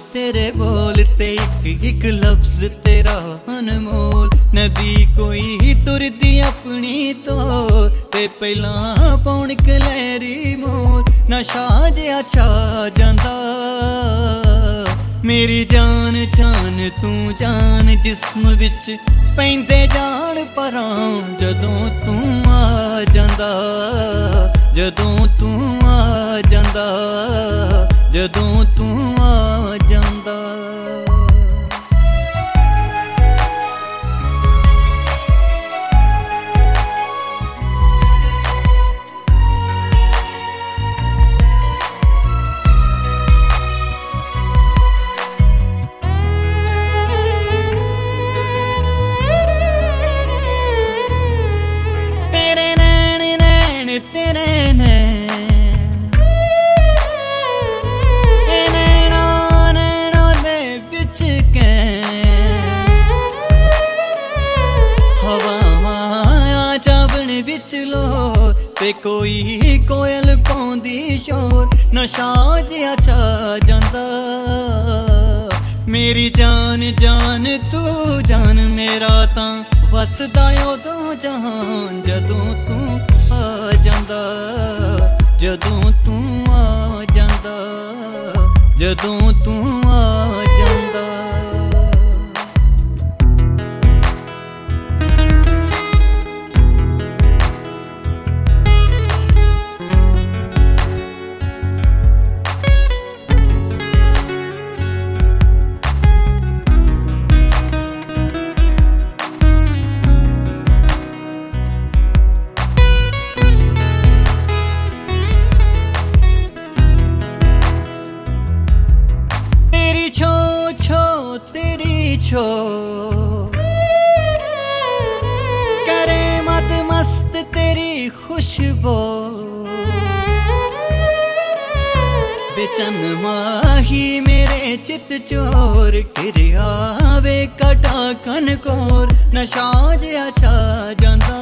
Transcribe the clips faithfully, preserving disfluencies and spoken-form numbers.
तेरे बोल ते एक एक लफ्ज तेरा अनमोल। नदी कोई तुरदी अपनी तो ते पहला पौन कलैरी मोल। नशा जिहा छा जांदा मेरी जान जान तू जान जिस्म विच पैंदे जान परां जदों तू आ जांदा जदों तू आ जांदा जदों तू आ जांदा। तेरे नैन नैना नैना दे बिच हवा चावण बिच लो ते कोई कोयल पाउंदी शोर। नशा जिहा छा जांदा मेरी जान जान तू जान मेरा तां वसदा उदों जहान जदों तू आ जांदा जदों तू आ जांदा जदों तू आ जांदा। छो करे मत मस्त तेरी खुशबू बेचन माही मेरे चित चोर किरियावे कटा कन कोर। नशा जिहा छा जांदा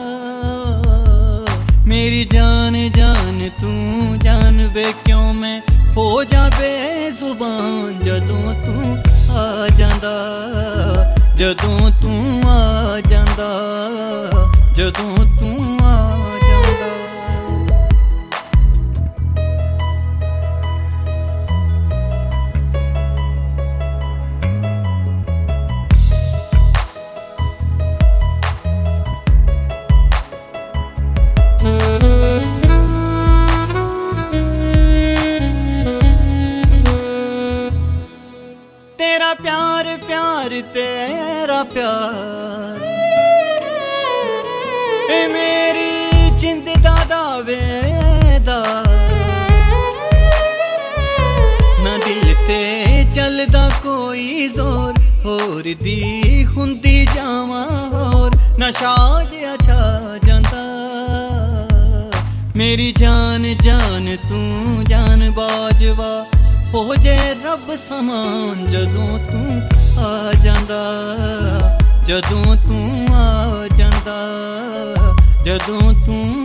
मेरी जान जान तू जान वे क्यों मैं हो जा बेजुबान जदों तू आ जांदा जदों तू आ जांदा जदों तू आ जांदा। तेरा प्यार प्यार तेरा प्यार ए मेरी जिंद दा दावेदा ना दिल ते चलदा कोई जोर होर दी हुंदी जावां होर। नशा जिहा छा जांदा मेरी जान जान तू जान बाजवा हो जे रब समान जदों तू आ जांदा जदों तू आ जांदा जदों तू